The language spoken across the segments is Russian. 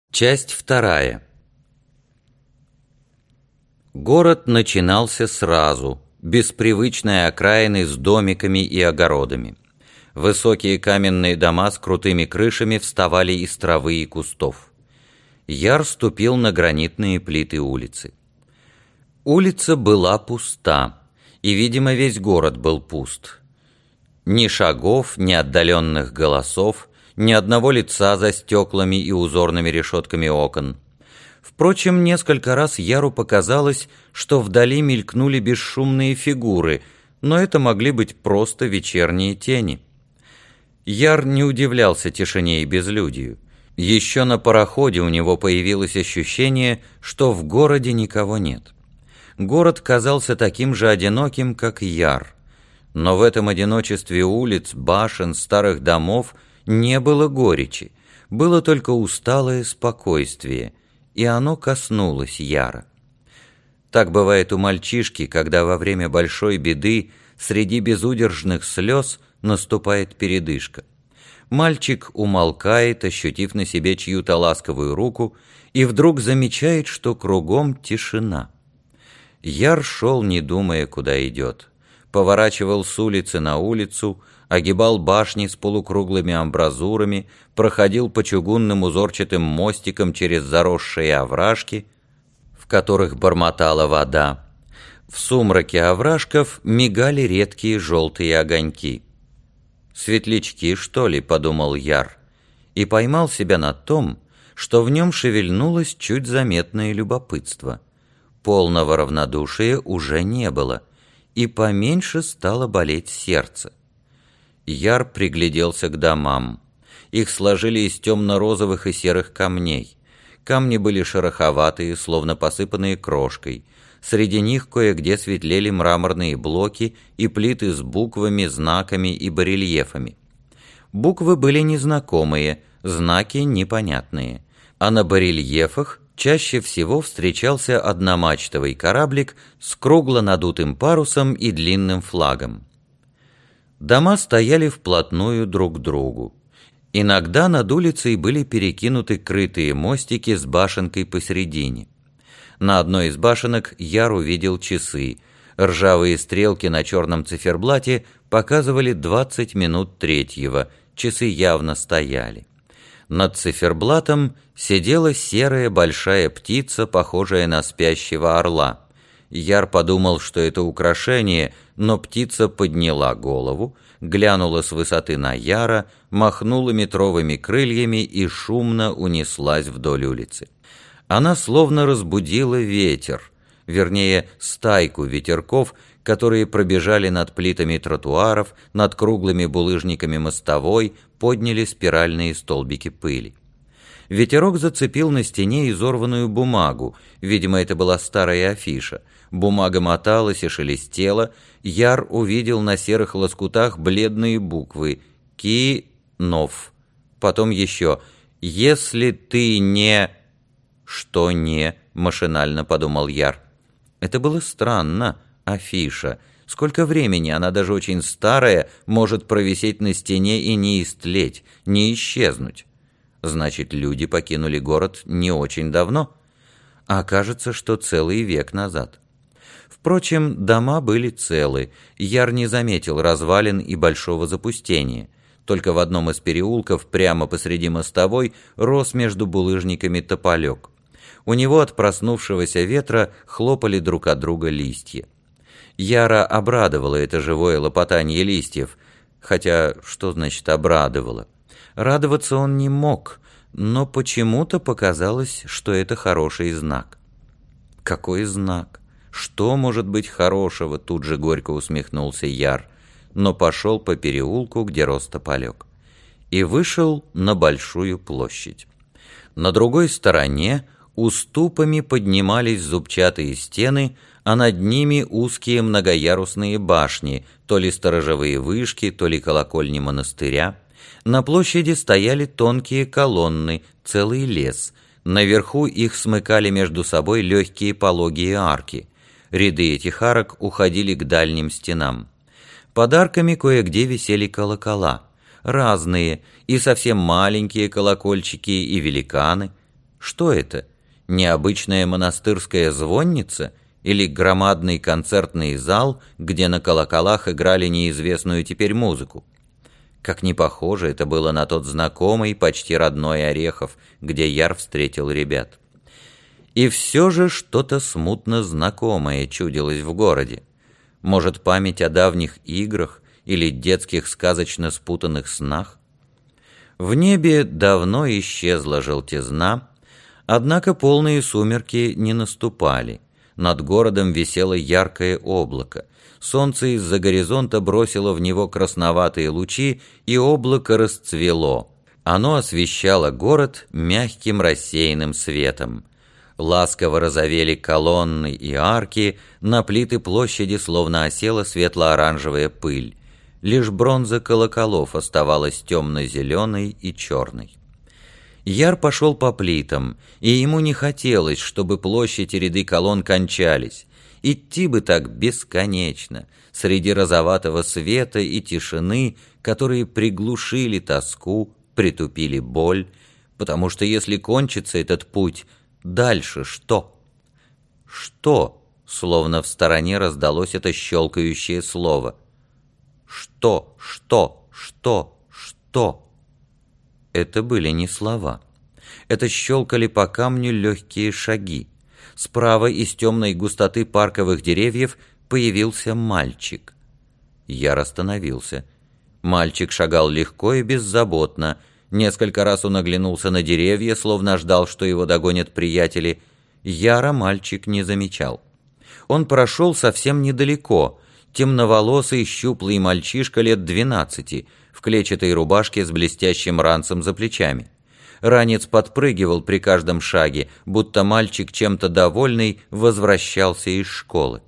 Часть вторая. Город начинался сразу, без привычной окраины с домиками и огородами. Высокие каменные дома с крутыми крышами вставали из травы и кустов. Яр ступил на гранитные плиты улицы. Улица была пуста, и, видимо, весь город был пуст. Ни шагов, ни отдаленных голосов, ни одного лица за стеклами и узорными решетками окон. Впрочем, несколько раз Яру показалось, что вдали мелькнули бесшумные фигуры, но это могли быть просто вечерние тени. Яр не удивлялся тишине и безлюдию. Еще на пароходе у него появилось ощущение, что в городе никого нет. Город казался таким же одиноким, как Яр. Но в этом одиночестве улиц, башен, старых домов не было горечи, было только усталое спокойствие, и оно коснулось Яра. Так бывает у мальчишки, когда во время большой беды среди безудержных слез наступает передышка. Мальчик умолкает, ощутив на себе чью-то ласковую руку, и вдруг замечает, что кругом тишина. Яр шел, не думая, куда идет. Поворачивал с улицы на улицу, огибал башни с полукруглыми амбразурами, проходил по чугунным узорчатым мостикам через заросшие овражки, в которых бормотала вода. В сумраке овражков мигали редкие желтые огоньки. «Светлячки, что ли?» — подумал Яр, и поймал себя на том, что в нем шевельнулось чуть заметное любопытство. Полного равнодушия уже не было, и поменьше стало болеть сердце. Яр пригляделся к домам. Их сложили из темно-розовых и серых камней. Камни были шероховатые, словно посыпанные крошкой. Среди них кое-где светлели мраморные блоки и плиты с буквами, знаками и барельефами. Буквы были незнакомые, знаки непонятные. А на барельефах чаще всего встречался одномачтовый кораблик с кругло надутым парусом и длинным флагом. Дома стояли вплотную друг к другу. Иногда над улицей были перекинуты крытые мостики с башенкой посередине. На одной из башенок Яр увидел часы. Ржавые стрелки на черном циферблате показывали 20 минут третьего, часы явно стояли. Над циферблатом сидела серая большая птица, похожая на спящего орла. Яр подумал, что это украшение, но птица подняла голову, глянула с высоты на Яра, махнула метровыми крыльями и шумно унеслась вдоль улицы. Она словно разбудила ветер, вернее, стайку ветерков, которые пробежали над плитами тротуаров, над круглыми булыжниками мостовой, подняли спиральные столбики пыли. Ветерок зацепил на стене изорванную бумагу, видимо, это была старая афиша. Бумага моталась и шелестела. Яр увидел на серых лоскутах бледные буквы «Ки-нов». Потом еще «Если ты не...» «Что не?» — машинально подумал Яр. Это было странно, афиша. Сколько времени она, даже очень старая, может провисеть на стене и не истлеть, не исчезнуть? Значит, люди покинули город не очень давно, а кажется, что целый век назад. Впрочем, дома были целы, Яр не заметил развалин и большого запустения. Только в одном из переулков, прямо посреди мостовой, рос между булыжниками тополек. У него от проснувшегося ветра хлопали друг от друга листья. Яра обрадовало это живое лопотание листьев, хотя что значит обрадовало? Радоваться он не мог, но почему-то показалось, что это хороший знак. Какой знак? Что может быть хорошего? Тут же горько усмехнулся Яр, но пошел по переулку, где рос тополек, и вышел на большую площадь. На другой стороне уступами поднимались зубчатые стены, а над ними узкие многоярусные башни, то ли сторожевые вышки, то ли колокольни монастыря. На площади стояли тонкие колонны, целый лес. Наверху их смыкали между собой легкие пологие арки. Ряды этих арок уходили к дальним стенам. Под арками кое-где висели колокола. Разные, и совсем маленькие колокольчики, и великаны. Что это? Необычная монастырская звонница или громадный концертный зал, где на колоколах играли неизвестную теперь музыку? Как не похоже это было на тот знакомый, почти родной Орехов, где Яр встретил ребят. И все же что-то смутно знакомое чудилось в городе. Может, память о давних играх или детских сказочно спутанных снах? В небе давно исчезла желтизна, однако полные сумерки не наступали. Над городом висело яркое облако. Солнце из-за горизонта бросило в него красноватые лучи, и облако расцвело. Оно освещало город мягким рассеянным светом. Ласково розовели колонны и арки, на плиты площади словно осела светло-оранжевая пыль. Лишь бронза колоколов оставалась темно-зеленой и черной. Яр пошел по плитам, и ему не хотелось, чтобы площадь и ряды колонн кончались. Идти бы так бесконечно, среди розоватого света и тишины, которые приглушили тоску, притупили боль, потому что если кончится этот путь, дальше что? Что? Словно в стороне раздалось это щелкающее слово. Что? Это были не слова. Это щелкали по камню легкие шаги. Справа из темной густоты парковых деревьев появился мальчик. Яр остановился. Мальчик шагал легко и беззаботно. Несколько раз он оглянулся на деревья, словно ждал, что его догонят приятели. Яра мальчик не замечал. Он прошел совсем недалеко. Темноволосый, щуплый мальчишка лет 12, в клетчатой рубашке с блестящим ранцем за плечами. Ранец подпрыгивал при каждом шаге, будто мальчик, чем-то довольный, возвращался из школы.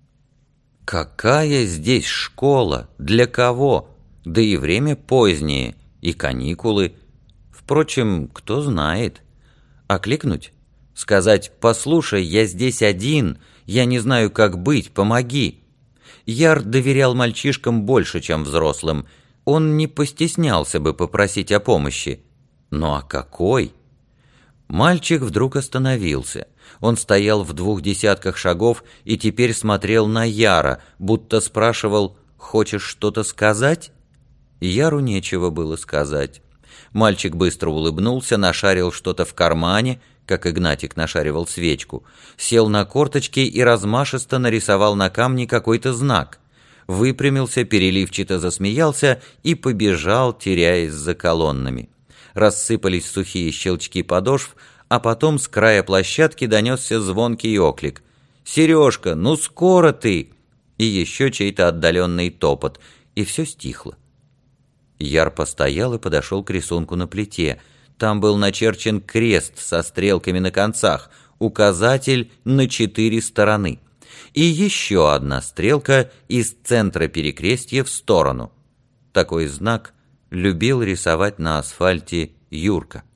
Какая здесь школа? Для кого? Да и время позднее, и каникулы. Впрочем, кто знает. Окликнуть? Сказать: «Послушай, я здесь один, я не знаю, как быть, помоги». Яр доверял мальчишкам больше, чем взрослым. Он не постеснялся бы попросить о помощи. Ну а какой? Мальчик вдруг остановился. Он стоял в 20 шагов и теперь смотрел на Яра, будто спрашивал: «Хочешь что-то сказать?» Яру нечего было сказать. Мальчик быстро улыбнулся, нашарил что-то в кармане, как Игнатик нашаривал свечку, сел на корточки и размашисто нарисовал на камне какой-то знак. Выпрямился, переливчато засмеялся и побежал, теряясь за колоннами. Рассыпались сухие щелчки подошв, а потом с края площадки донесся звонкий оклик: «Сережка, ну скоро ты!» И еще чей-то отдаленный топот, и все стихло. Яр постоял и подошел к рисунку на плите. Там был начерчен крест со стрелками на концах, указатель на 4 стороны. И еще одна стрелка из центра перекрестья в сторону. Такой знак любил рисовать на асфальте Юрка.